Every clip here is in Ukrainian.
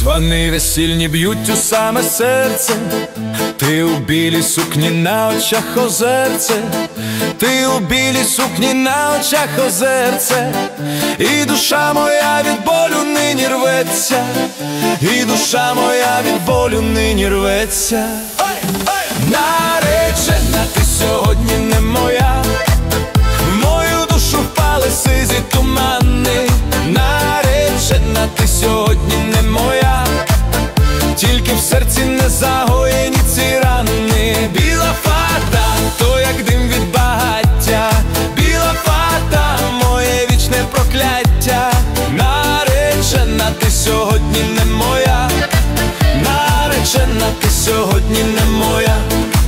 Дзвони весільні б'ють у саме серце, ти у білій сукні на очах озерце, ти у білій сукні на очах озерце, і душа моя від болю нині рветься, і душа моя від болю нині рветься. Наречена, ти сьогодні не моя, в мою душу впали сизі тумани. Наречена, ти сьогодні не моя, тільки в серці не загоєні ці рани. Біла фата, то як дим від багаття, біла фата, моє вічне прокляття. Наречена, ти сьогодні не моя, наречена, ти сьогодні не моя.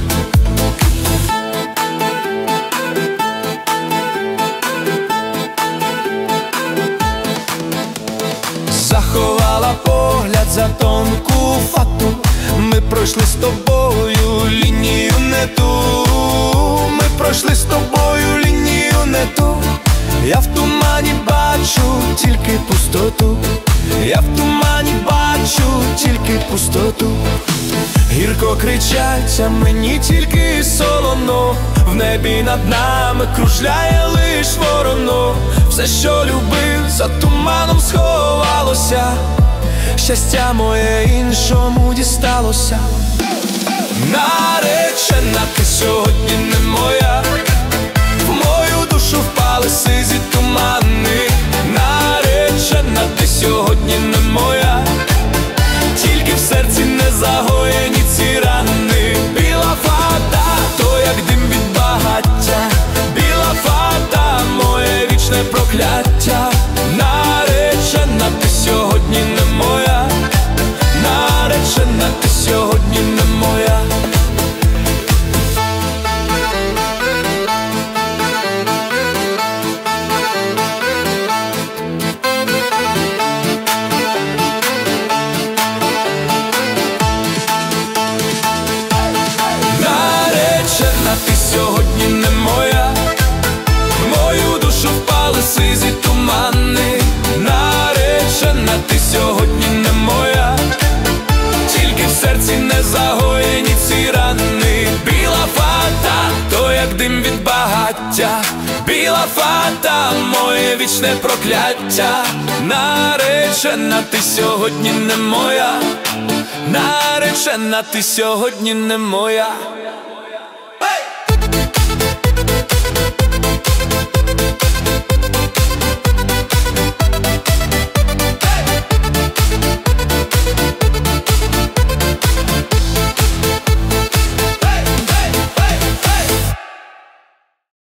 Заховала погляд за тонку фату, ми пройшли з тобою лінію не ту, ми пройшли з тобою лінію не ту. Я в тумані бачу тільки пустоту, я в тумані бачу тільки пустоту. Гірко кричать, а мені тільки солоно, в небі над нами кружляє лиш вороно. Все, що любив, за туманом сховалося, щастя моє іншому дісталося. Наречена, ти сьогодні не моя, в мою душу впали сизі тумани. Наречена, ти сьогодні не моя, тільки в серці не загоєні ці рани. Біла фата, то як дим від багаття, біла фата, моє вічне прокляття. Наречена, ти сьогодні не моя, наречена, ти сьогодні не моя. Ти сьогодні не моя, в мою душу впали сизі тумани. Наречена, ти сьогодні не моя, тільки в серці не загоєні ці рани. Біла фата, то як дим від багаття, біла фата, моє вічне прокляття. Наречена, ти сьогодні не моя, наречена, ти сьогодні не моя.